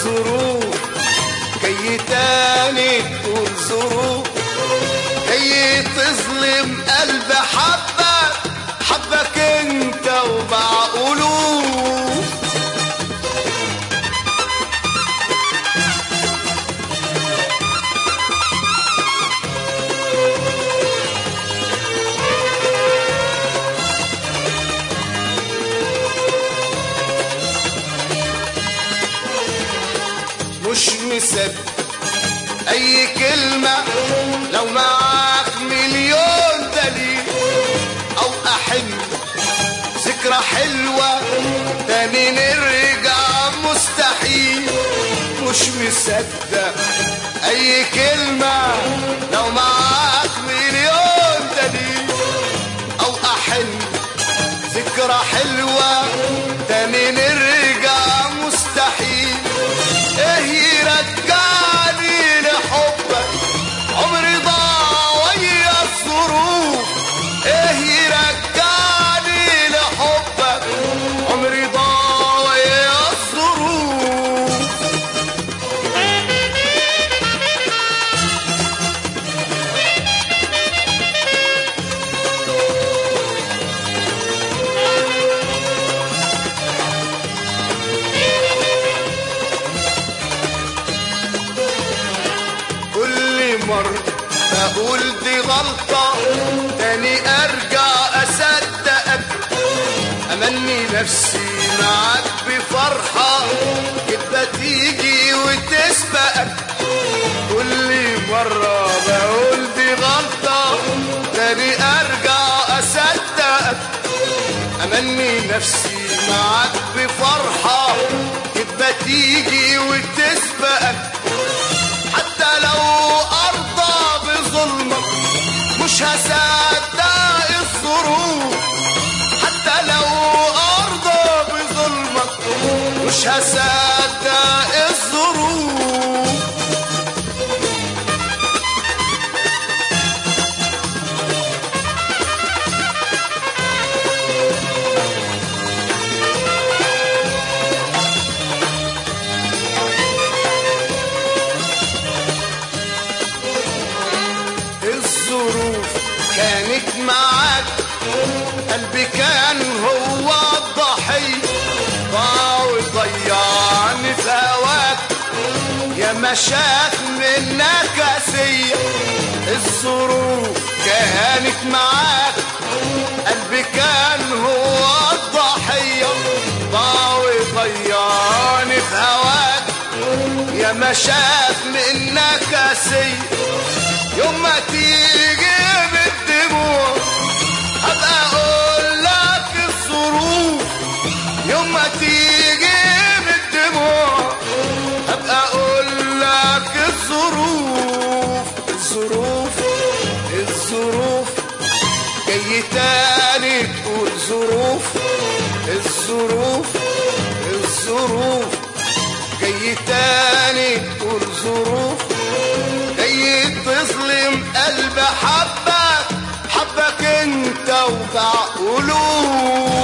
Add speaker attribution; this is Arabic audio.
Speaker 1: ظروف جاي تاني تقول ظروف جاي تظلم قلب حبك انت ومعقولوه. مش مصدق اي كلمة لو معاك مليون دليل او احن ذكرى حلوة تاني نرجع مستحيل. مش مصدق اي كلمة لو معاك مليون دليل او احن ذكرى حلوة تاني نرجع مستحيل. ايه يرجعني لحبك عمري ضاع ويا الظروف. ايه يرجعني لحبك عمري ضاع ويا الظروف. مرة أقول دي غلطة تاني أرجع أصدقك أمني نفسي معاك بفرحة كده تيجي وتسبقك. كل مرة بقول دي غلطة تاني أرجع أصدقك أمني نفسي معاك بفرحة كده تيجي وتسبقك. حتى لو أرضى بظلمك مش هصدق الظروف. حتى لو أرضى بظلمك مش هصدق الظروف. الظروف كانت معاك قلبي كان هو الضحية ضاع وضيعني في هواك يا مشاك منك قاسية. الظروف كانت معاك قلبي كان هو الضحية ضاع وضيعني في هواك يا مشاك منك قاسية. يوم ما تيجي بالدموع هبقى اقول لك الظروف. يوم ما تيجي بالدموع هبقى اقول لك الظروف. الظروف جاي تاني تقول ظروف. الظروف جاي تاني تقول ظروف جاي تظلم قلب حبك انت وبعقولوه.